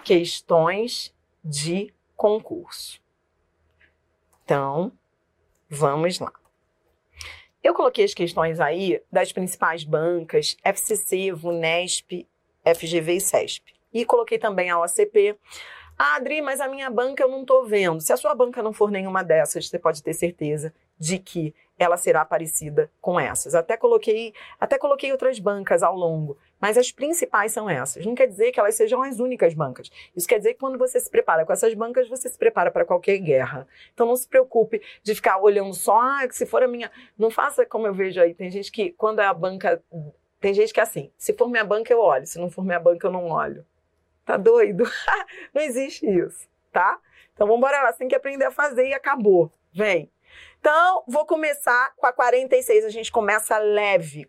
questões de concurso. Então, vamos lá. Eu coloquei as questões aí das principais bancas, FCC, VUNESP, FGV e CESP. E coloquei também a OCP. Ah, Adri, mas a minha banca eu não estou vendo. Se a sua banca não for nenhuma dessas, você pode ter certeza de que ela será parecida com essas. Até coloquei outras bancas ao longo, mas as principais são essas. Não quer dizer que elas sejam as únicas bancas. Isso quer dizer que quando você se prepara com essas bancas, você se prepara para qualquer guerra. Então não se preocupe de ficar olhando só, se for a minha... Não faça como eu vejo aí. Tem gente que, quando é a banca... Tem gente que é assim, se for minha banca eu olho, se não for minha banca eu não olho. Tá doido? Não existe isso, tá? Então vamos embora lá, você tem que aprender a fazer e acabou. Vem. Então, vou começar com a 46, a gente começa leve.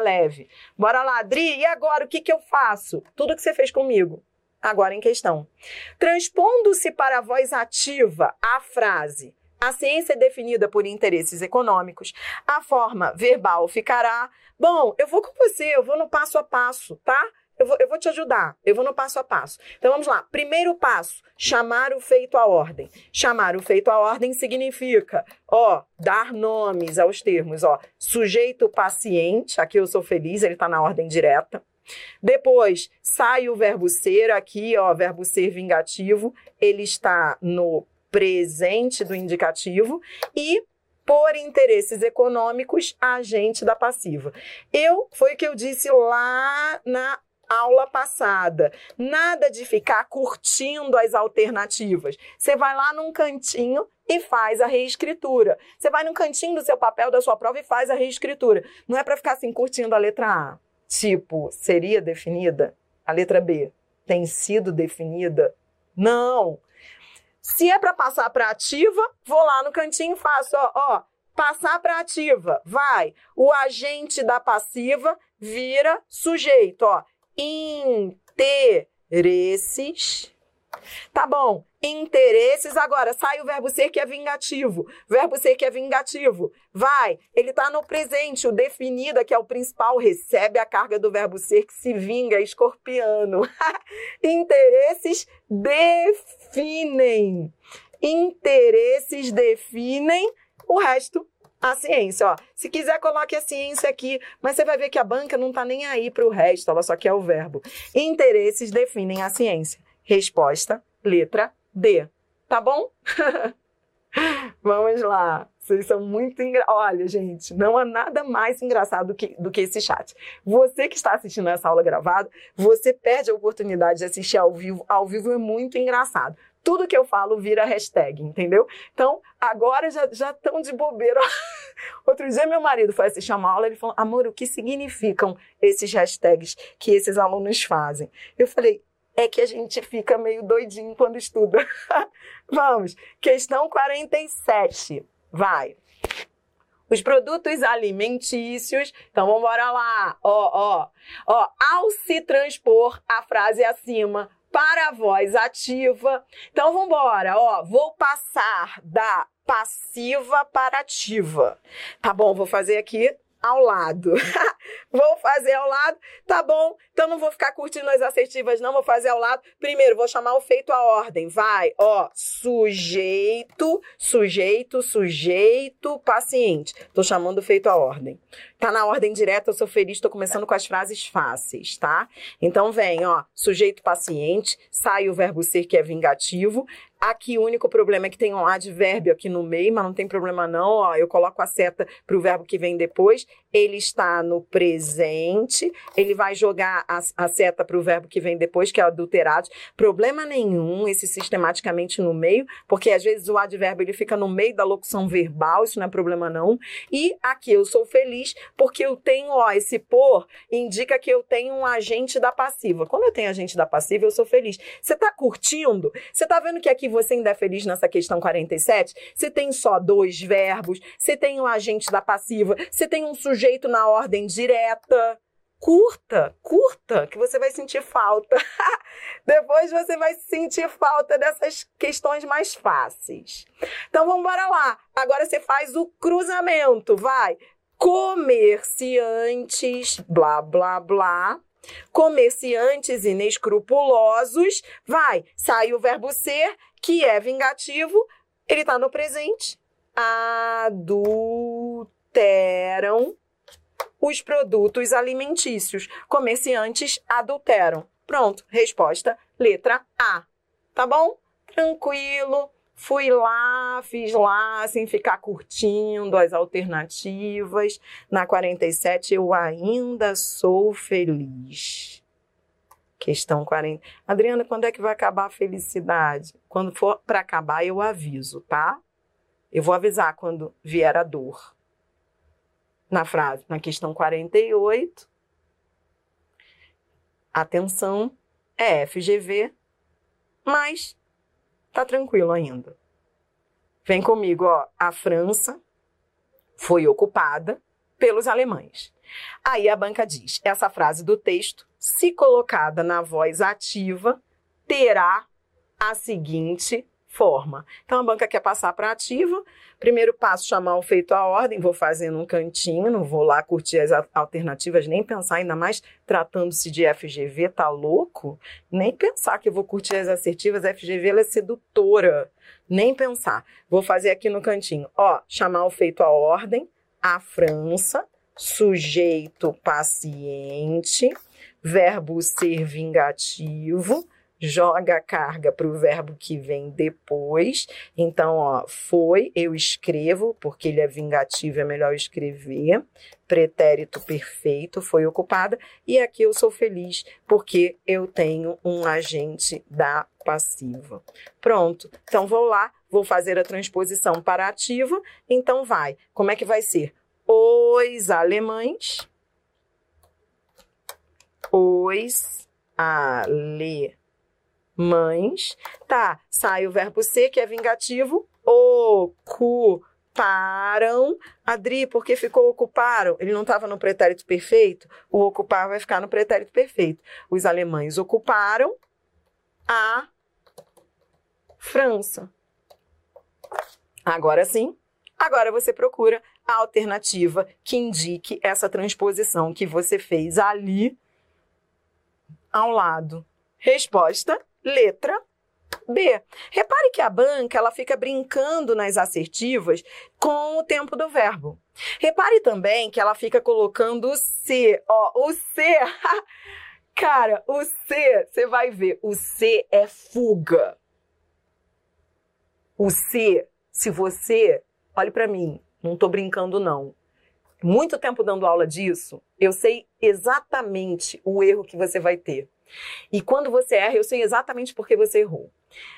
Bora lá, Adri, e agora o que eu faço? Tudo que você fez comigo, agora em questão. Transpondo-se para a voz ativa a frase: a ciência é definida por interesses econômicos, a forma verbal ficará... Bom, eu vou com você, eu vou no passo a passo, tá? Eu vou te ajudar, eu vou no passo a passo. Então vamos lá, primeiro passo, chamar o feito à ordem. Chamar o feito à ordem significa, dar nomes aos termos, sujeito paciente, aqui eu sou feliz, ele está na ordem direta. Depois, sai o verbo ser, aqui, verbo ser vingativo, ele está no presente do indicativo e... por interesses econômicos, agente da passiva. Foi o que eu disse lá na aula passada. Nada de ficar curtindo as alternativas. Você vai lá num cantinho e faz a reescritura. Você vai num cantinho do seu papel, da sua prova e faz a reescritura. Não é para ficar assim curtindo a letra A. Tipo, seria definida? A letra B tem sido definida? Não. Se é para passar para ativa, vou lá no cantinho e faço, passar para ativa, vai. O agente da passiva vira sujeito, interesses. Tá bom, interesses, agora sai o verbo ser que é vingativo. Verbo ser que é vingativo, vai. Ele tá no presente, o definido, que é o principal, recebe a carga do verbo ser que se vinga, escorpiano. Interesses definem. Interesses definem o resto. A ciência, se quiser coloque a ciência aqui, mas você vai ver que a banca não tá nem aí para o resto, ela só quer o verbo. Interesses definem a ciência. Resposta, letra D. Tá bom? Vamos lá. Vocês são muito engraçados. Olha, gente, não há nada mais engraçado do que esse chat. Você que está assistindo essa aula gravada, você perde a oportunidade de assistir ao vivo. Ao vivo é muito engraçado. Tudo que eu falo vira hashtag, entendeu? Então, agora já estão de bobeira. Outro dia meu marido foi assistir uma aula, ele falou, amor, o que significam esses hashtags que esses alunos fazem? Eu falei, é que a gente fica meio doidinho quando estuda. Vamos, questão 47, vai. Os produtos alimentícios, então vamos embora lá, ao se transpor a frase acima para a voz ativa, então vamos embora, vou passar da passiva para ativa, tá bom, vou fazer aqui ao lado, vou fazer ao lado, tá bom, então não vou ficar curtindo as assertivas não, vou fazer ao lado, primeiro vou chamar o feito à ordem, vai, sujeito, paciente, tô chamando o feito à ordem, tá na ordem direta, eu sou feliz, tô começando com as frases fáceis, tá? Então vem, sujeito paciente, sai o verbo ser que é vingativo. Aqui o único problema é que tem um advérbio aqui no meio, mas não tem problema não, eu coloco a seta para o verbo que vem depois, ele está no presente, ele vai jogar a seta para o verbo que vem depois, que é adulterado, problema nenhum esse sistematicamente no meio, porque às vezes o advérbio ele fica no meio da locução verbal, isso não é problema não, e aqui eu sou feliz porque eu tenho, esse por indica que eu tenho um agente da passiva, quando eu tenho agente da passiva eu sou feliz, você está curtindo? Você está vendo que aqui você ainda é feliz nessa questão 47? Você tem só dois verbos, você tem um agente da passiva, você tem um sujeito na ordem direta. Curta, que você vai sentir falta. Depois você vai sentir falta dessas questões mais fáceis. Então vamos embora lá. Agora você faz o cruzamento, vai. Comerciantes, blá, blá, blá, Comerciantes inescrupulosos, vai, sai o verbo ser, que é vingativo, ele está no presente. Adulteram os produtos alimentícios. Comerciantes adulteram. Pronto, resposta, letra A. Tá bom? Tranquilo. Fui lá, fiz lá, sem ficar curtindo as alternativas. Na 47, eu ainda sou feliz. Questão 40. Adriana, quando é que vai acabar a felicidade? Quando for para acabar, eu aviso, tá? Eu vou avisar quando vier a dor. Na frase, na questão 48, atenção, é FGV, mas tá tranquilo ainda. Vem comigo, ó. A França foi ocupada pelos alemães. Aí a banca diz, essa frase do texto, se colocada na voz ativa, terá a seguinte forma. Então a banca quer passar para ativa. Primeiro passo, chamar o feito à ordem. Vou fazer num cantinho, não vou lá curtir as alternativas, nem pensar, ainda mais tratando-se de FGV, tá louco? Nem pensar que eu vou curtir as assertivas, a FGV ela é sedutora. Nem pensar. Vou fazer aqui no cantinho. Ó, chamar o feito à ordem, a França, sujeito paciente, verbo ser vingativo, joga a carga para o verbo que vem depois. Então, ó, foi, eu escrevo, porque ele é vingativo, é melhor escrever. Pretérito perfeito, foi ocupada. E aqui eu sou feliz, porque eu tenho um agente da passiva. Pronto. Então, vou lá, vou fazer a transposição para ativa. Então, vai. Como é que vai ser? Os alemães. Os alemães. Tá, sai o verbo ser, que é vingativo. Ocuparam. Adri, por que ficou ocuparam? Ele não estava no pretérito perfeito? O ocupar vai ficar no pretérito perfeito. Os alemães ocuparam a França. Agora sim, agora você procura a alternativa que indique essa transposição que você fez ali ao lado. Resposta, letra B. Repare que a banca ela fica brincando nas assertivas com o tempo do verbo. Repare também que ela fica colocando o C. Ó, o C, cara, o C, você vai ver, o C é fuga. O C, se você, olhe para mim, não estou brincando não. Muito tempo dando aula disso, eu sei exatamente o erro que você vai ter. E quando você erra, eu sei exatamente por que você errou.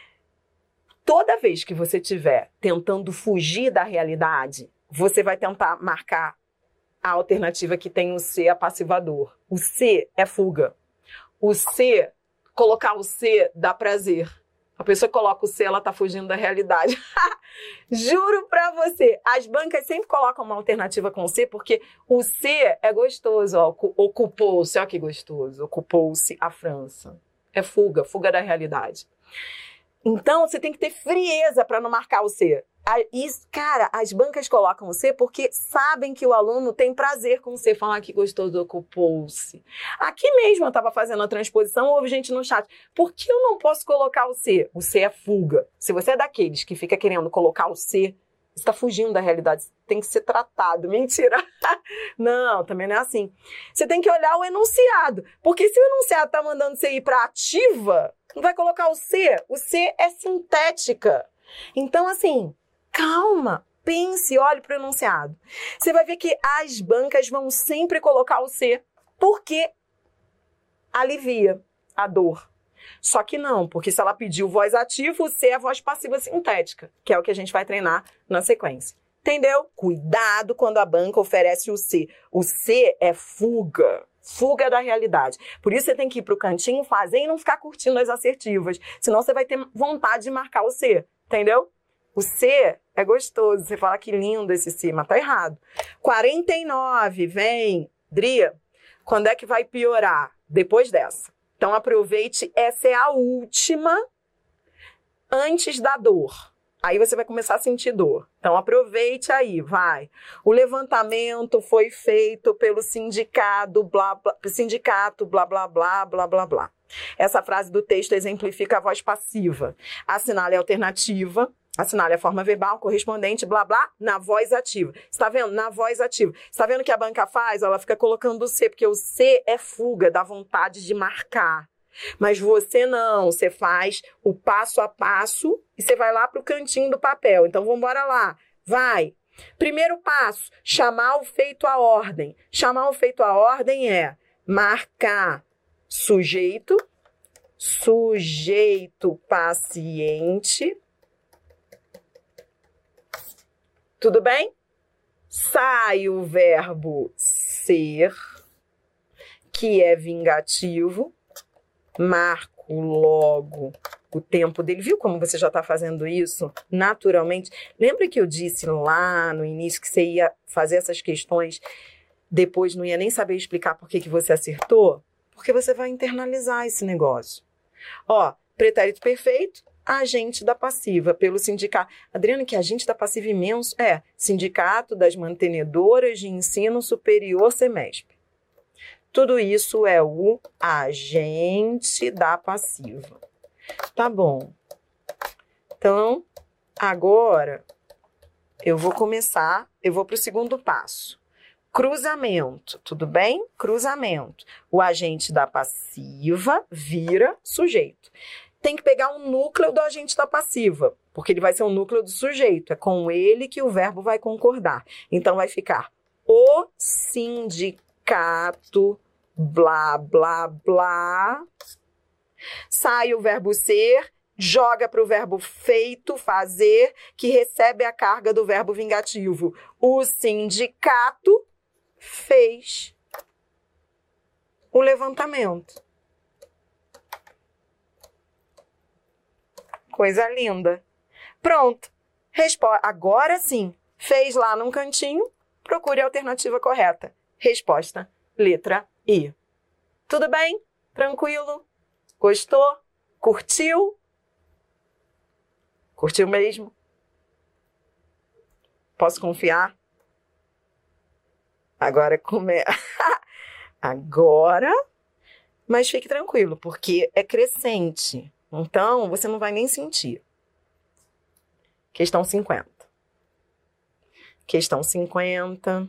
Toda vez que você estiver tentando fugir da realidade, você vai tentar marcar a alternativa que tem o C apassivador. O C é fuga. O C, colocar o C dá prazer. A pessoa que coloca o C, ela tá fugindo da realidade. Juro pra você, as bancas sempre colocam uma alternativa com o C, porque o C é gostoso, ó, ocupou-se, olha que gostoso, ocupou-se a França. É fuga, fuga da realidade. Então, você tem que ter frieza para não marcar o C. Cara, as bancas colocam o C porque sabem que o aluno tem prazer com o C. Falar que gostoso, ocupou-se. Aqui mesmo eu estava fazendo a transposição, houve gente no chat. Por que eu não posso colocar o C? O C é fuga. Se você é daqueles que fica querendo colocar o C, você está fugindo da realidade. Tem que ser tratado. Mentira. Não, também não é assim. Você tem que olhar o enunciado. Porque se o enunciado está mandando você ir para ativa, não vai colocar o C. O C é sintética. Então, assim, calma, pense, olhe para o enunciado. Você vai ver que as bancas vão sempre colocar o C, porque alivia a dor. Só que não, porque se ela pediu voz ativa, o C é a voz passiva sintética, que é o que a gente vai treinar na sequência. Entendeu? Cuidado quando a banca oferece o C. O C é fuga. Fuga da realidade. Por isso você tem que ir para o cantinho, fazer e não ficar curtindo as assertivas. Senão você vai ter vontade de marcar o C. Entendeu? O C é gostoso. Você fala que lindo esse C, mas tá errado. 49, vem. Dria, quando é que vai piorar? Depois dessa. Então aproveite, essa é a última antes da dor. Aí você vai começar a sentir dor. Então, aproveite aí, vai. O levantamento foi feito pelo sindicato, blá, blá, blá, blá, blá, blá. Essa frase do texto exemplifica a voz passiva. Assinale a alternativa, assinale a forma verbal correspondente, blá, blá, na voz ativa. Você está vendo? Na voz ativa. Você está vendo o que a banca faz? Ela fica colocando o C, porque o C é fuga, dá vontade de marcar. Mas você não, você faz o passo a passo e você vai lá para o cantinho do papel. Então, vamos embora lá. Vai. Primeiro passo, chamar o feito à ordem. Chamar o feito à ordem é marcar sujeito, sujeito paciente. Tudo bem? Sai o verbo ser, que é vingativo. Marco logo o tempo dele. Viu como você já está fazendo isso naturalmente? Lembra que eu disse lá no início que você ia fazer essas questões, depois não ia nem saber explicar por que você acertou? Porque você vai internalizar esse negócio. Ó, pretérito perfeito, agente da passiva, pelo sindicato. Adriana, que agente da passiva imenso? É, Sindicato das Mantenedoras de Ensino Superior Semesp. Tudo isso é o agente da passiva. Tá bom. Então, agora, eu vou para o segundo passo. Cruzamento, tudo bem? Cruzamento. O agente da passiva vira sujeito. Tem que pegar um núcleo do agente da passiva, porque ele vai ser um núcleo do sujeito. É com ele que o verbo vai concordar. Então, vai ficar o sindicato, blá, blá, blá. Sai o verbo ser, joga para o verbo feito, fazer, que recebe a carga do verbo vingativo. O sindicato fez o levantamento. Coisa linda. Pronto. Agora sim. Fez lá num cantinho, procure a alternativa correta. Resposta, letra I. Tudo bem? Tranquilo? Gostou? Curtiu? Curtiu mesmo? Posso confiar? Agora Agora, mas fique tranquilo, porque é crescente. Então, você não vai nem sentir. Questão 50. Questão 50.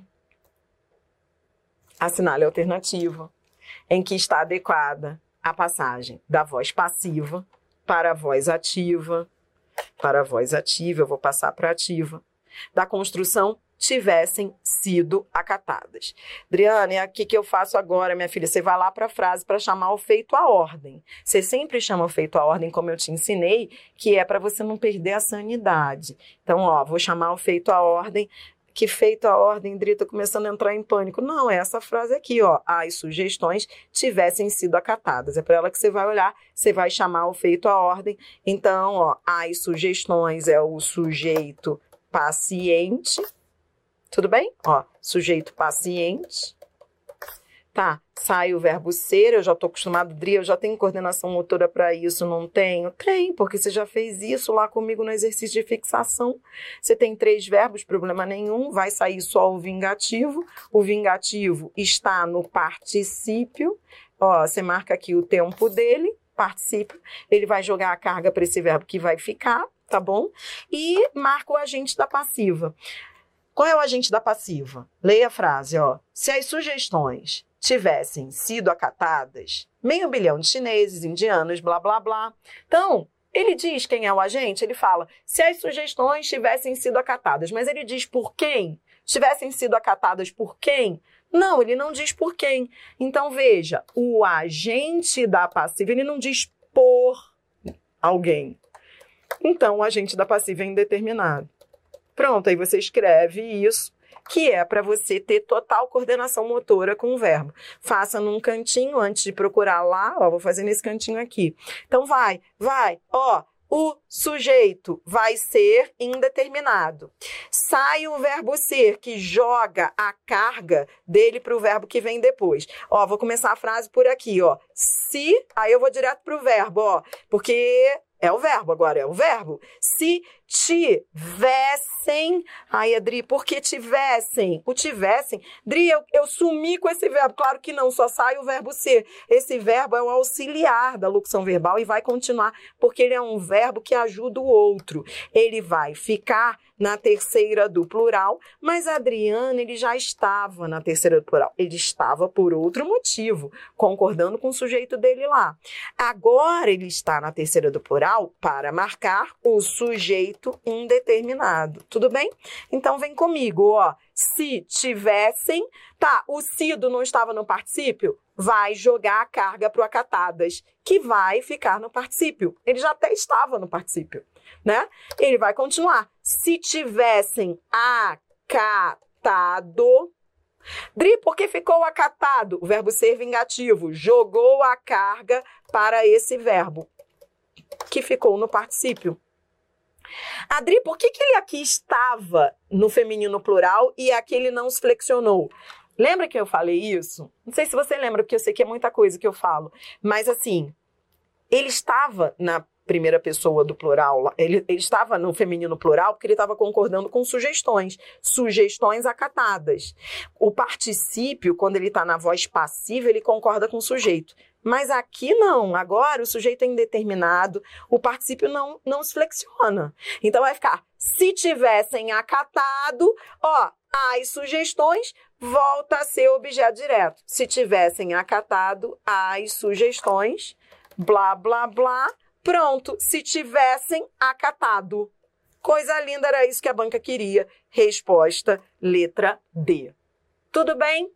Assinale a alternativa em que está adequada a passagem da voz passiva para a voz ativa. Para a voz ativa, eu vou passar para ativa. Da construção tivessem sido acatadas. Adriane, o que eu faço agora, minha filha? Você vai lá para a frase para chamar o feito à ordem. Você sempre chama o feito à ordem, como eu te ensinei, que é para você não perder a sanidade. Então, ó, vou chamar o feito à ordem. Que feito à ordem, Dri, tô começando a entrar em pânico. Não, é essa frase aqui, ó. As sugestões tivessem sido acatadas. É para ela que você vai olhar, você vai chamar o feito à ordem. Então, ó, as sugestões é o sujeito paciente. Tudo bem? Ó, sujeito paciente. Tá, sai o verbo ser, eu já estou acostumado, Dri, eu já tenho coordenação motora para isso, não tenho? Tem, porque você já fez isso lá comigo no exercício de fixação. Você tem 3 verbos, problema nenhum, vai sair só o vingativo. O vingativo está no particípio. Ó, você marca aqui o tempo dele, particípio. Ele vai jogar a carga para esse verbo que vai ficar, tá bom? E marca o agente da passiva. Qual é o agente da passiva? Leia a frase, ó. Se as sugestões tivessem sido acatadas, 500 milhões de chineses, indianos, blá, blá, blá. Então, ele diz quem é o agente, ele fala, se as sugestões tivessem sido acatadas, mas ele diz por quem? Tivessem sido acatadas por quem? Não, ele não diz por quem. Então, veja, o agente da passiva, ele não diz por alguém. Então, o agente da passiva é indeterminado. Pronto, aí você escreve isso, que é para você ter total coordenação motora com o verbo. Faça num cantinho antes de procurar lá, ó, vou fazer nesse cantinho aqui. Então vai, ó, o sujeito vai ser indeterminado. Sai o verbo ser, que joga a carga dele para o verbo que vem depois. Ó, vou começar a frase por aqui, ó. Se, aí eu vou direto para o verbo, ó, porque é o verbo agora, é o verbo. Se tivessem... Ai, Adri, por que tivessem? O tivessem... Dri, eu sumi com esse verbo. Claro que não, só sai o verbo ser. Esse verbo é o auxiliar da locução verbal e vai continuar, porque ele é um verbo que ajuda o outro. Ele vai ficar na terceira do plural, mas Adriana, ele já estava na terceira do plural. Ele estava por outro motivo, concordando com o sujeito dele lá. Agora ele está na terceira do plural para marcar o sujeito indeterminado. Tudo bem? Então vem comigo, ó. Se tivessem, tá, o sido não estava no particípio? Vai jogar a carga para o acatadas, que vai ficar no particípio. Ele já até estava no particípio, né? Ele vai continuar. Se tivessem acatado... Dri, por que ficou acatado? O verbo ser vingativo. Jogou a carga para esse verbo, que ficou no particípio. Adri, por que ele aqui estava no feminino plural e aqui ele não se flexionou? Lembra que eu falei isso? Não sei se você lembra, porque eu sei que é muita coisa que eu falo. Mas assim, ele estava na primeira pessoa do plural, ele estava no feminino plural porque ele estava concordando com sugestões acatadas. O particípio, quando ele está na voz passiva, ele concorda com o sujeito. Mas aqui não, agora o sujeito é indeterminado, o particípio não se flexiona. Então vai ficar, se tivessem acatado, ó, as sugestões, volta a ser objeto direto. Se tivessem acatado as sugestões, blá, blá, blá, pronto, se tivessem acatado. Coisa linda, era isso que a banca queria. Resposta, letra D. Tudo bem?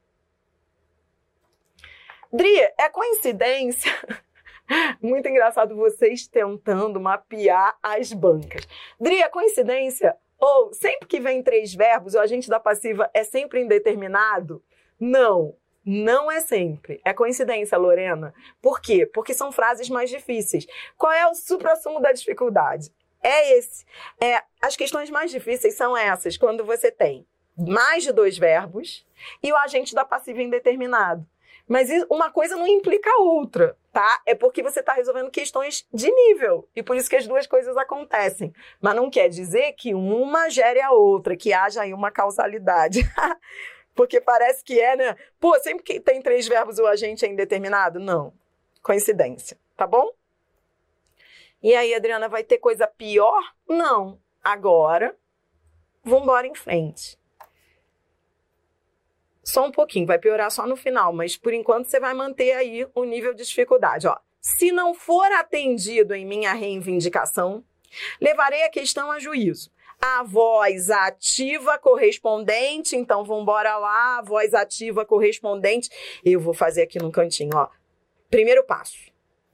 Dri, é coincidência? Muito engraçado vocês tentando mapear as bancas. Dri, é coincidência? Ou sempre que vem 3 verbos, o agente da passiva é sempre indeterminado? Não. Não é sempre. É coincidência, Lorena. Por quê? Porque são frases mais difíceis. Qual é o suprassumo da dificuldade? É esse. As questões mais difíceis são essas, quando você tem mais de 2 verbos e o agente da passiva indeterminado. Mas uma coisa não implica a outra, tá? É porque você está resolvendo questões de nível. E por isso que as duas coisas acontecem. Mas não quer dizer que uma gere a outra, que haja aí uma causalidade. Porque parece que é, né? Pô, sempre que tem 3 verbos o agente é indeterminado? Não. Coincidência, tá bom? E aí, Adriana, vai ter coisa pior? Não. Agora, vamos embora em frente. Só um pouquinho, vai piorar só no final, mas por enquanto você vai manter aí o nível de dificuldade. Ó, se não for atendido em minha reivindicação, levarei a questão a juízo. A voz ativa correspondente, então vamos embora lá, voz ativa correspondente. Eu vou fazer aqui no cantinho, ó. Primeiro passo,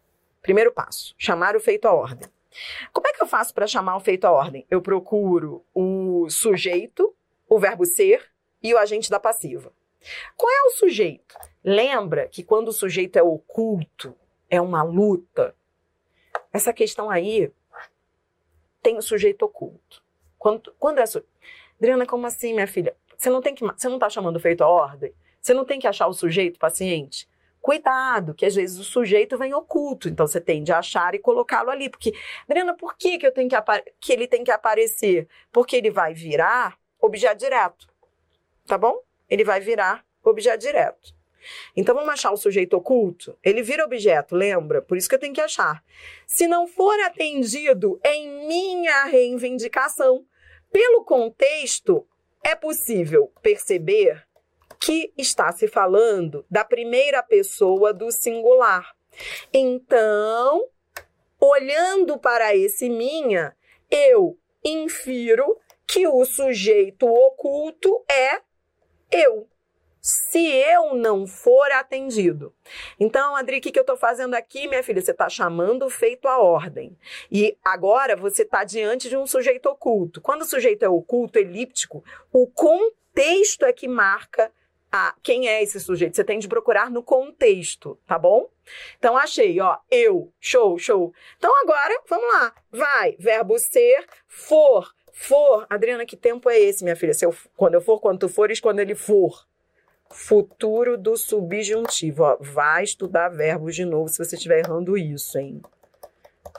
chamar o feito à ordem. Como é que eu faço para chamar o feito à ordem? Eu procuro o sujeito, o verbo ser e o agente da passiva. Qual é o sujeito? Lembra que quando o sujeito é oculto, é uma luta? Essa questão aí tem o sujeito oculto. Quando é sujeito? Adriana, como assim, minha filha? Você não está chamando o feito à ordem? Você não tem que achar o sujeito paciente? Cuidado, que às vezes o sujeito vem oculto, então você tende a achar e colocá-lo ali. Porque, Adriana, por que ele tem que aparecer? Porque ele vai virar objeto direto, tá bom? Ele vai virar objeto direto. Então, vamos achar o sujeito oculto? Ele vira objeto, lembra? Por isso que eu tenho que achar. Se não for atendido em minha reivindicação, pelo contexto, é possível perceber que está se falando da primeira pessoa do singular. Então, olhando para esse minha, eu infiro que o sujeito oculto é eu. Se eu não for atendido. Então, Adri, o que eu estou fazendo aqui, minha filha? Você está chamando o feito à ordem. E agora você está diante de um sujeito oculto. Quando o sujeito é oculto, elíptico, o contexto é que marca quem é esse sujeito. Você tem de procurar no contexto, tá bom? Então, achei, ó, eu, show. Então, agora, vamos lá. Vai, verbo ser, for. Adriana, que tempo é esse, minha filha? Quando eu for, quando tu fores, quando ele for. Futuro do subjuntivo. Ó, vai estudar verbos de novo se você estiver errando isso, hein?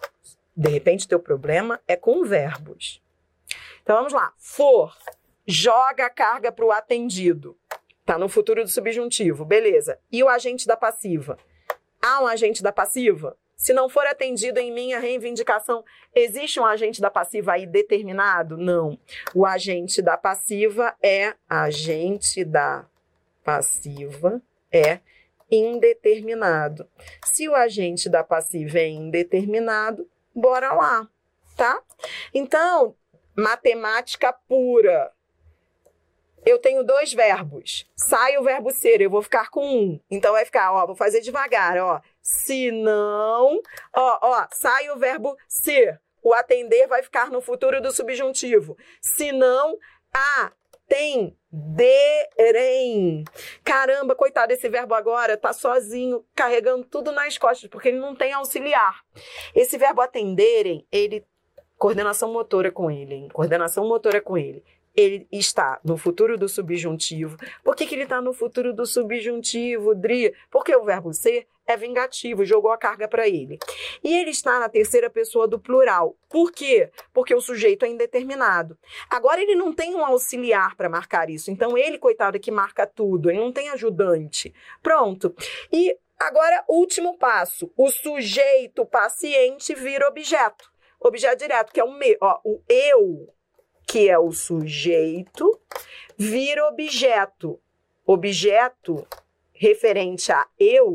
De repente, o teu problema é com verbos. Então, vamos lá. For, joga a carga para o atendido. Tá no futuro do subjuntivo, beleza. E o agente da passiva? Há um agente da passiva? Se não for atendido em minha reivindicação, existe um agente da passiva aí determinado? Não. O agente da passiva é indeterminado. Se o agente da passiva é indeterminado, bora lá, tá? Então, matemática pura. Eu tenho 2 verbos. Sai o verbo ser, eu vou ficar com 1. Então vai ficar, ó, vou fazer devagar, ó. Se não, sai o verbo ser. O atender vai ficar no futuro do subjuntivo. Se não, atenderem. Caramba, coitado, esse verbo agora tá sozinho, carregando tudo nas costas, porque ele não tem auxiliar. Esse verbo atenderem, coordenação motora com ele, hein? Coordenação motora com ele. Ele está no futuro do subjuntivo. Por que ele está no futuro do subjuntivo, Dri? Porque o verbo ser é vingativo, jogou a carga para ele. E ele está na terceira pessoa do plural. Por quê? Porque o sujeito é indeterminado. Agora ele não tem um auxiliar para marcar isso. Então ele, coitado, que marca tudo. Ele não tem ajudante. Pronto. E agora, último passo. O sujeito paciente vira objeto. Objeto direto, que é o me. Ó, o eu, que é o sujeito, vira objeto. Objeto referente a eu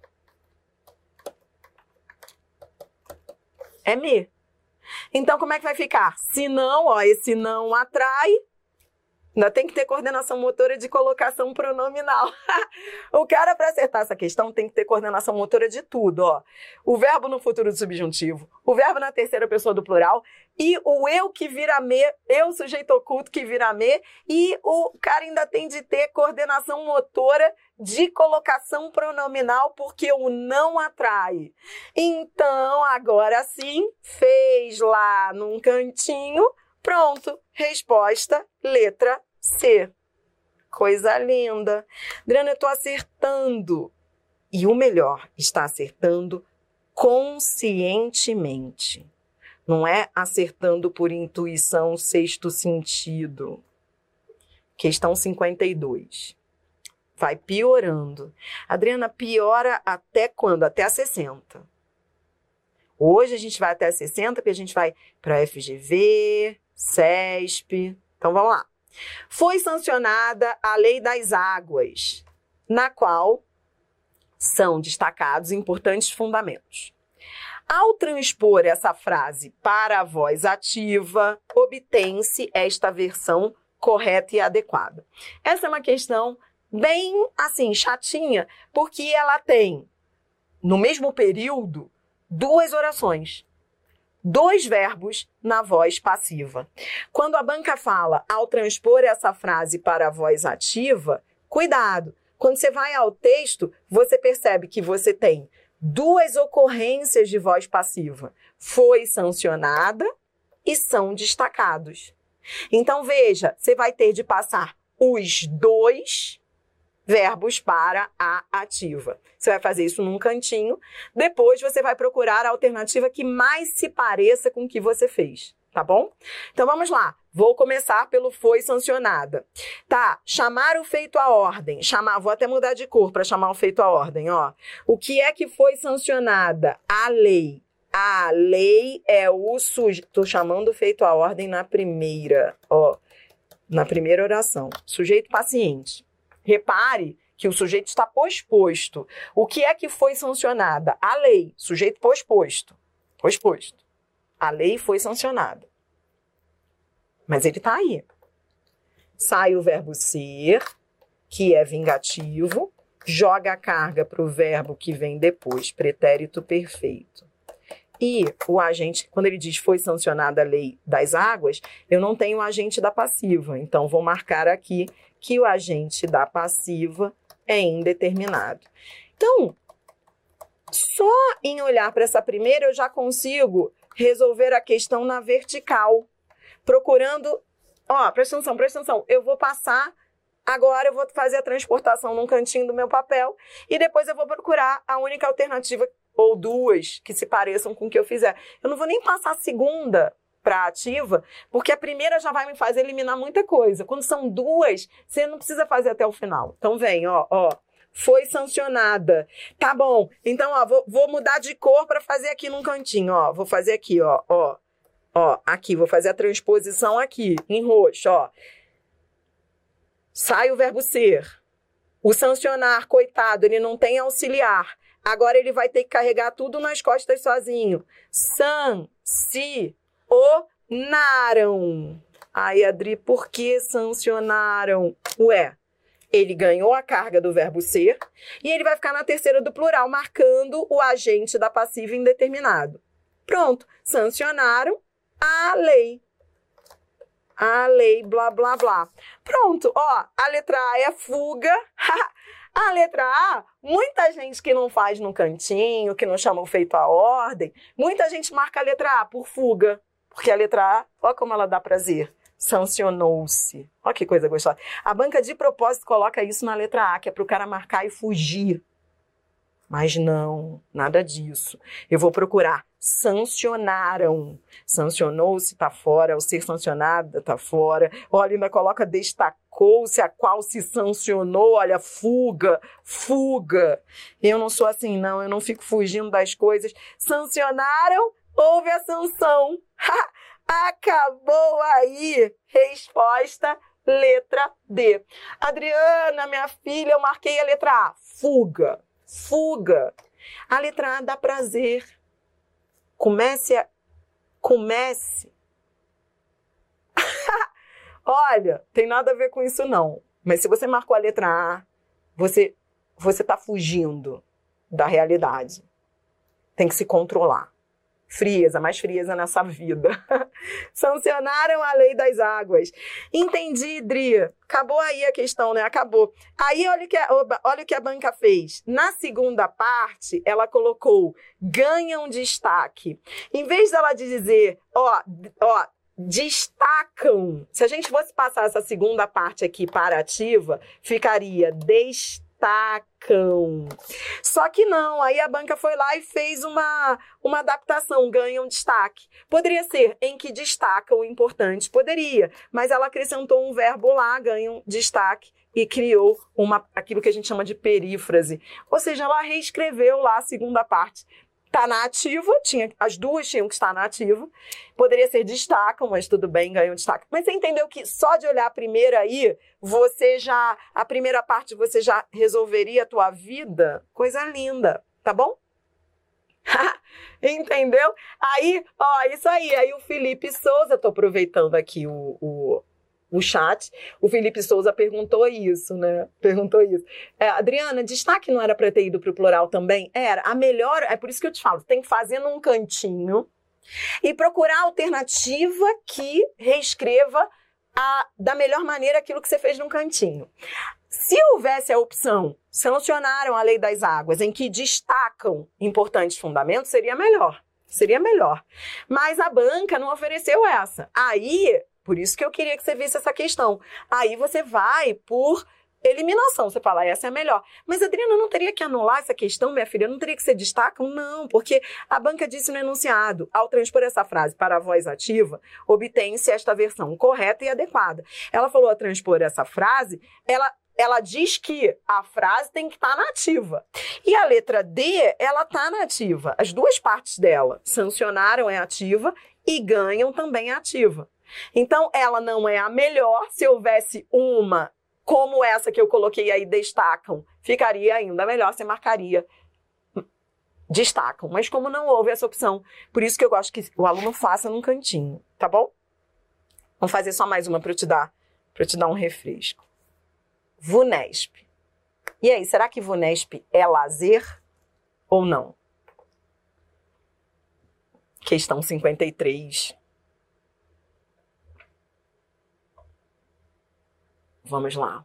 é me. Então, como é que vai ficar? Se não, ó, esse não atrai, ainda tem que ter coordenação motora de colocação pronominal. O cara, para acertar essa questão, tem que ter coordenação motora de tudo, ó. O verbo no futuro do subjuntivo, o verbo na terceira pessoa do plural, e o eu que vira me, eu, sujeito oculto, que vira me, e o cara ainda tem de ter coordenação motora de colocação pronominal, porque o não atrai. Então, agora sim, fez lá num cantinho, pronto, resposta, letra C. Coisa linda. Adriana, eu tô acertando. E o melhor, está acertando conscientemente. Não é acertando por intuição, sexto sentido. Questão 52. Vai piorando. Adriana, piora até quando? Até a 60. Hoje a gente vai até a 60, porque a gente vai para FGV, CESP. Então, vamos lá. Foi sancionada a Lei das Águas, na qual são destacados importantes fundamentos. Ao transpor essa frase para a voz ativa, obtém-se esta versão correta e adequada. Essa é uma questão bem, assim, chatinha, porque ela tem, no mesmo período, 2 orações. 2 verbos na voz passiva. Quando a banca fala ao transpor essa frase para a voz ativa, cuidado. Quando você vai ao texto, você percebe que você tem 2 ocorrências de voz passiva. Foi sancionada e são destacados. Então, veja, você vai ter de passar os 2 verbos para a ativa. Você vai fazer isso num cantinho. Depois você vai procurar a alternativa que mais se pareça com o que você fez, tá bom? Então vamos lá. Vou começar pelo foi sancionada. Tá, chamar o feito à ordem. Vou até mudar de cor para chamar o feito à ordem, ó. O que é que foi sancionada? A lei. A lei é o sujeito. Tô chamando o feito à ordem na primeira, ó. Na primeira oração. Sujeito paciente. Repare que o sujeito está posposto. O que é que foi sancionada? A lei. Sujeito posposto. Posposto. A lei foi sancionada. Mas ele está aí. Sai o verbo ser, que é vingativo, joga a carga para o verbo que vem depois, pretérito perfeito. E o agente, quando ele diz foi sancionada a lei das águas, eu não tenho o agente da passiva. Então, vou marcar aqui que o agente da passiva é indeterminado. Então, só em olhar para essa primeira eu já consigo resolver a questão na vertical. Procurando, ó, presta atenção, eu vou passar, agora eu vou fazer a transportação num cantinho do meu papel e depois eu vou procurar a única alternativa, ou duas que se pareçam com o que eu fizer. Eu não vou nem passar a segunda para ativa, porque a primeira já vai me fazer eliminar muita coisa. Quando são duas, você não precisa fazer até o final. Então vem, ó, foi sancionada. Tá bom, então ó, vou mudar de cor para fazer aqui num cantinho, ó. Vou fazer aqui, ó, aqui, vou fazer a transposição aqui, em roxo, ó. Sai o verbo ser. O sancionar, coitado, ele não tem auxiliar. Agora ele vai ter que carregar tudo nas costas sozinho. Sancionaram. Ai, Adri, por que sancionaram? Ué, ele ganhou a carga do verbo ser e ele vai ficar na terceira do plural, marcando o agente da passiva indeterminado. Pronto, sancionaram a lei. A lei, blá, blá, blá. Pronto, ó, a letra A é fuga. A letra A, muita gente que não faz no cantinho, que não chama o feito à ordem, muita gente marca a letra A por fuga. Porque a letra A, ó como ela dá prazer. Sancionou-se. Ó que coisa gostosa. A banca de propósito coloca isso na letra A, que é para o cara marcar e fugir. Mas não, nada disso. Eu vou procurar. Sancionaram. Sancionou-se, tá fora. O ser sancionado tá fora. Olha, ainda coloca destacou-se, a qual se sancionou. Olha, fuga, fuga. Eu não sou assim, não. Eu não fico fugindo das coisas. Sancionaram, houve a sanção. Acabou aí. Resposta, letra D. Adriana, minha filha, eu marquei a letra A. Fuga. Fuga. A letra A dá prazer. Comece. Olha, tem nada a ver com isso não. Mas se você marcou a letra A, você tá fugindo da realidade. Tem que se controlar. Frieza, mais frieza nessa vida. Sancionaram a lei das águas. Entendi, Dri. Acabou aí a questão, né? Acabou. Aí, olha o que a banca fez. Na segunda parte, ela colocou ganham destaque. Em vez dela dizer, destacam. Se a gente fosse passar essa segunda parte aqui para ativa, ficaria destacam. Só que não, aí a banca foi lá e fez uma adaptação, ganham destaque. Poderia ser em que destacam o importante, poderia, mas ela acrescentou um verbo lá, ganham destaque, e criou aquilo que a gente chama de perífrase. Ou seja, ela reescreveu lá a segunda parte. Está na ativa, as duas tinham que estar na ativa. Poderia ser destacam, mas tudo bem, ganham destaque. Mas você entendeu que só de olhar a primeira aí, a primeira parte você já resolveria a tua vida? Coisa linda, tá bom? Entendeu? Aí, isso aí. Aí o Felipe Souza, tô aproveitando aqui o chat, o Felipe Souza perguntou isso, né? Perguntou isso. Adriana, destaque não era para ter ido para o plural também? Era. A melhor, é por isso que eu te falo, tem que fazer num cantinho e procurar a alternativa que reescreva da melhor maneira aquilo que você fez num cantinho. Se houvesse a opção, sancionaram a lei das águas, em que destacam importantes fundamentos, seria melhor. Seria melhor. Mas a banca não ofereceu essa. Aí, por isso que eu queria que você visse essa questão. Aí você vai por eliminação. Você fala, essa é a melhor. Mas, Adriana, não teria que anular essa questão, minha filha? Não teria que ser destacam? Não, porque a banca disse no enunciado, ao transpor essa frase para a voz ativa, obtém-se esta versão correta e adequada. Ela falou a transpor essa frase, ela diz que a frase tem que estar na ativa. E a letra D, ela está na ativa. As duas partes dela, sancionaram é ativa e ganham também é ativa. Então, ela não é a melhor. Se houvesse uma como essa que eu coloquei aí, destacam, ficaria ainda melhor, você marcaria destacam. Mas como não houve essa opção, por isso que eu gosto que o aluno faça num cantinho, tá bom? Vamos fazer só mais uma para eu te dar um refresco. VUNESP. E aí, será que VUNESP é lazer ou não? Questão 53. Vamos lá.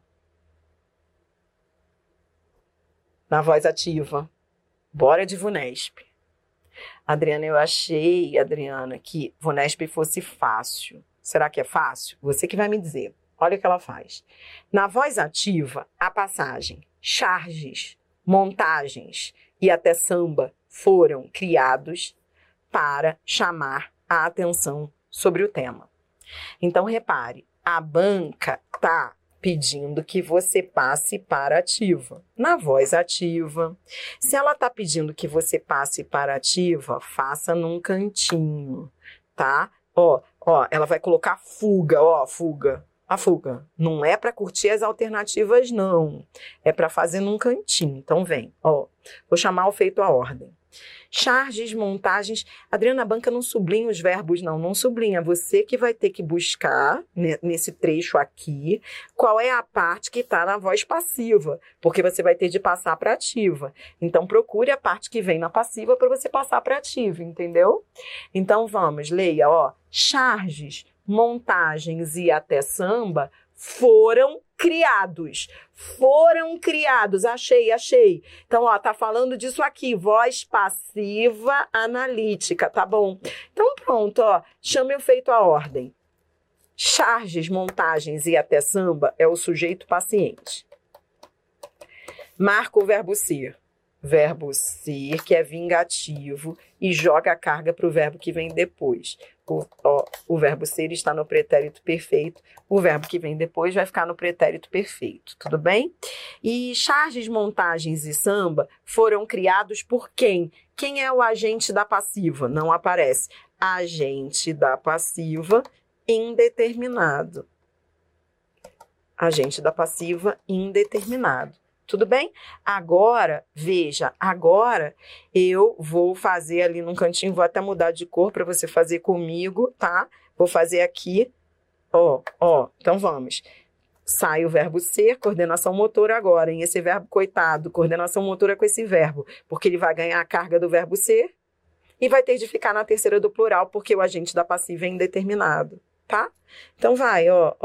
Na voz ativa. Bora de VUNESP. Adriana, eu achei, que VUNESP fosse fácil. Será que é fácil? Você que vai me dizer. Olha o que ela faz. Na voz ativa, a passagem charges, montagens e até samba foram criados para chamar a atenção sobre o tema. Então, repare, a banca está pedindo que você passe para ativa. Na voz ativa, se ela está pedindo que você passe para ativa, faça num cantinho, tá? Ó, ela vai colocar fuga, fuga. A fuga não é para curtir as alternativas, não. É para fazer num cantinho. Então, vem, vou chamar o feito à ordem. Charges, montagens. Adriana, a banca não sublinha os verbos, não sublinha. Você que vai ter que buscar, nesse trecho aqui, qual é a parte que está na voz passiva, porque você vai ter de passar para ativa. Então, procure a parte que vem na passiva para você passar para ativa, entendeu? Então, vamos, leia, charges, montagens e até samba foram criados. Achei. Então, tá falando disso aqui, voz passiva analítica, tá bom? Então, pronto, chame o feito à ordem. Charges, montagens e até samba é o sujeito paciente. Marca o verbo ser. Verbo ser, que é vingativo, e joga a carga para o verbo que vem depois. O verbo ser está no pretérito perfeito, o verbo que vem depois vai ficar no pretérito perfeito, tudo bem? E charges, montagens e samba foram criados por quem? Quem é o agente da passiva? Não aparece. Agente da passiva indeterminado. Agente da passiva indeterminado. Tudo bem? Agora, veja, eu vou fazer ali num cantinho, vou até mudar de cor para você fazer comigo, tá? Vou fazer aqui, então vamos. Sai o verbo ser, coordenação motora agora, hein? Esse verbo, coitado, coordenação motora com esse verbo, porque ele vai ganhar a carga do verbo ser e vai ter de ficar na terceira do plural, porque o agente da passiva é indeterminado, tá? Então vai,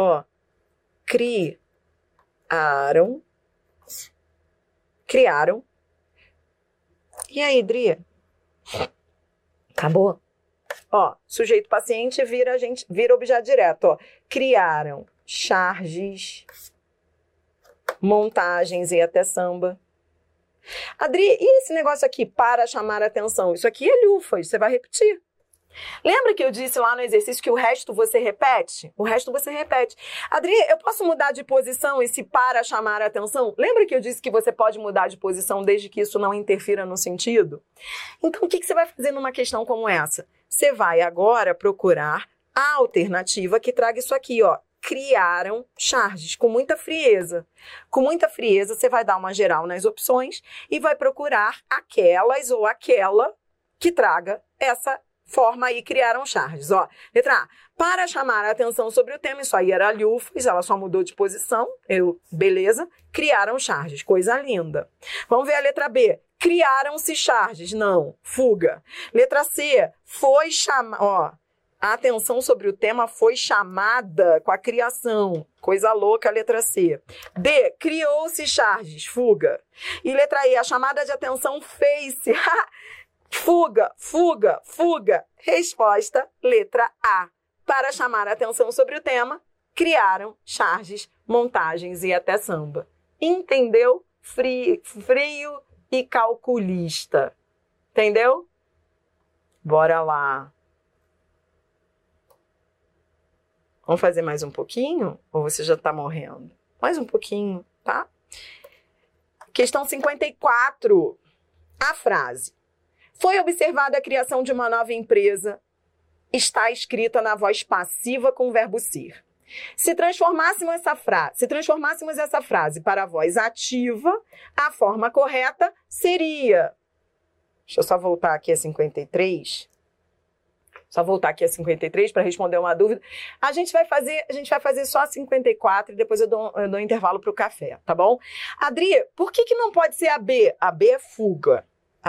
criaram. E aí, Dri? Acabou? Sujeito paciente vira objeto direto, Criaram charges, montagens e até samba. Adri, e esse negócio aqui, para chamar a atenção? Isso aqui é lufas, você vai repetir. Lembra que eu disse lá no exercício que o resto você repete? O resto você repete. Adri, eu posso mudar de posição esse para chamar a atenção? Lembra que eu disse que você pode mudar de posição desde que isso não interfira no sentido? Então, o que você vai fazer numa questão como essa? Você vai agora procurar a alternativa que traga isso aqui, Criaram charges, com muita frieza. Com muita frieza, você vai dar uma geral nas opções e vai procurar aquelas ou aquela que traga essa forma aí, criaram charges. Letra A. Para chamar a atenção sobre o tema, isso aí era lufas, ela só mudou de posição. Beleza. Criaram charges, coisa linda. Vamos ver a letra B. Criaram-se charges. Não, fuga. Letra C. Foi chamar, a atenção sobre o tema foi chamada com a criação. Coisa louca, letra C. D. Criou-se charges, fuga. E letra E. A chamada de atenção fez-se. Fuga. Resposta, letra A. Para chamar a atenção sobre o tema, criaram charges, montagens e até samba. Entendeu? Frio e calculista. Entendeu? Bora lá. Vamos fazer mais um pouquinho? Ou você já está morrendo? Mais um pouquinho, tá? Questão 54. A frase. Foi observada a criação de uma nova empresa. Está escrita na voz passiva com o verbo ser. Se transformássemos essa frase para a voz ativa, a forma correta seria... Deixa eu só voltar aqui a 53. Para responder uma dúvida. A gente vai fazer só a 54 e depois eu dou um intervalo para o café, tá bom? Adri, por que não pode ser a B? A B é fuga.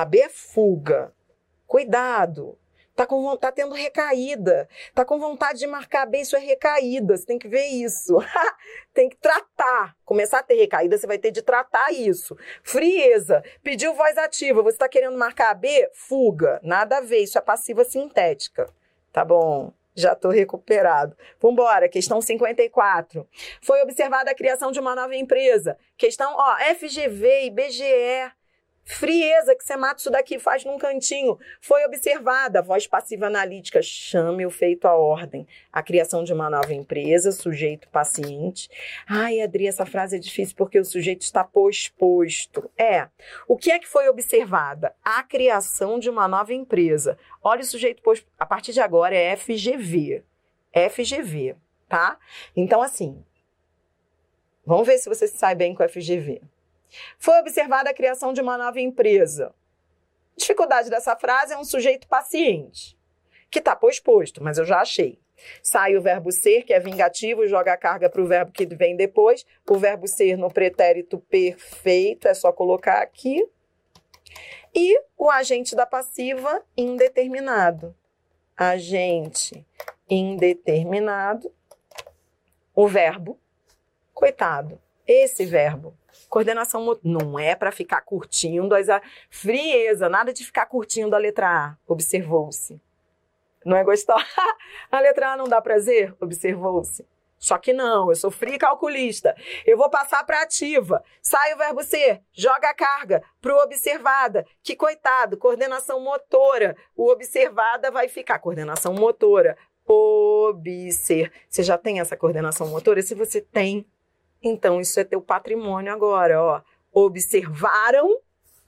Cuidado. Tá tendo recaída. Tá com vontade de marcar B, isso é recaída. Você tem que ver isso. Tem que tratar. Começar a ter recaída, você vai ter de tratar isso. Frieza. Pediu voz ativa. Você tá querendo marcar B? Fuga. Nada a ver. Isso é passiva sintética. Tá bom. Já tô recuperado. Vambora. Questão 54. Foi observada a criação de uma nova empresa. Questão, FGV e BGE. Frieza, que você mata isso daqui, faz num cantinho. Foi observada. Voz passiva analítica. Chame o feito à ordem. A criação de uma nova empresa, sujeito paciente. Ai, Adri, essa frase é difícil porque o sujeito está posposto. O que é que foi observada? A criação de uma nova empresa. Olha o sujeito posposto. A partir de agora é FGV. FGV, tá? Então, assim, vamos ver se você se sai bem com FGV. Foi observada a criação de uma nova empresa. Dificuldade dessa frase é um sujeito paciente, que está posposto, mas eu já achei. Sai o verbo ser, que é vingativo, joga a carga para o verbo que vem depois. O verbo ser no pretérito perfeito, é só colocar aqui. E o agente da passiva indeterminado. Agente indeterminado. O verbo, coitado, esse verbo. Coordenação motora. Não é para ficar curtindo a frieza, nada de ficar curtindo a letra A. Observou-se. Não é gostar? A letra A não dá prazer? Observou-se. Só que não, eu sou fria calculista. Eu vou passar para ativa. Sai o verbo ser, joga a carga pro observada. Que coitado, coordenação motora. O observada vai ficar coordenação motora. Obser. Você já tem essa coordenação motora? Se você tem, então isso é teu patrimônio agora, ó. Observaram,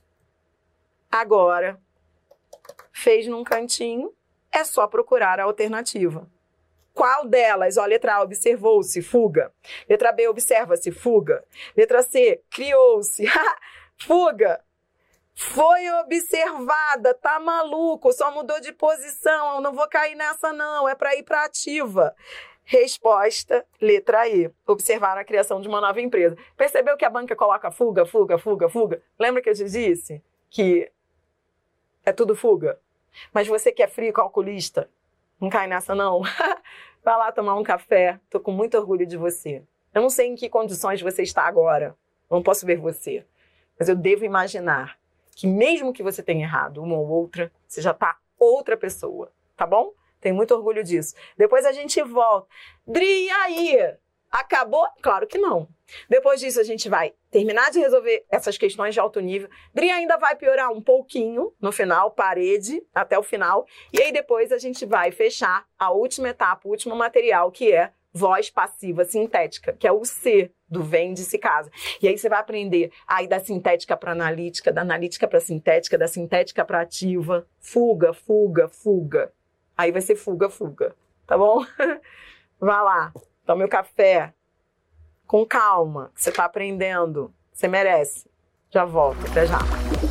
agora fez num cantinho, é só procurar a alternativa. Qual delas? Ó, letra A, observou-se, fuga. Letra B, observa-se, fuga. Letra C, criou-se, fuga. Foi observada, tá maluco, só mudou de posição, eu não vou cair nessa não, é para ir para ativa. Resposta, letra E. Observaram a criação de uma nova empresa. Percebeu que a banca coloca fuga, fuga, fuga, fuga? Lembra que eu te disse que é tudo fuga? Mas você que é frio calculista, não cai nessa não? Vai lá tomar um café, tô com muito orgulho de você. Eu não sei em que condições você está agora, não posso ver você, mas eu devo imaginar que mesmo que você tenha errado uma ou outra, você já tá outra pessoa, tá bom? Tenho muito orgulho disso. Depois a gente volta. Dri, e aí? Acabou? Claro que não. Depois disso a gente vai terminar de resolver essas questões de alto nível. Dri ainda vai piorar um pouquinho no final, parede até o final. E aí depois a gente vai fechar a última etapa, o último material, que é voz passiva sintética, que é o C do vem de se casa. E aí você vai aprender aí da sintética para analítica, da analítica para sintética, da sintética para ativa. Fuga, fuga, fuga. Aí vai ser fuga, fuga. Tá bom? Vá lá. Tome o café. Com calma. Você tá aprendendo. Você merece. Já volto. Até já.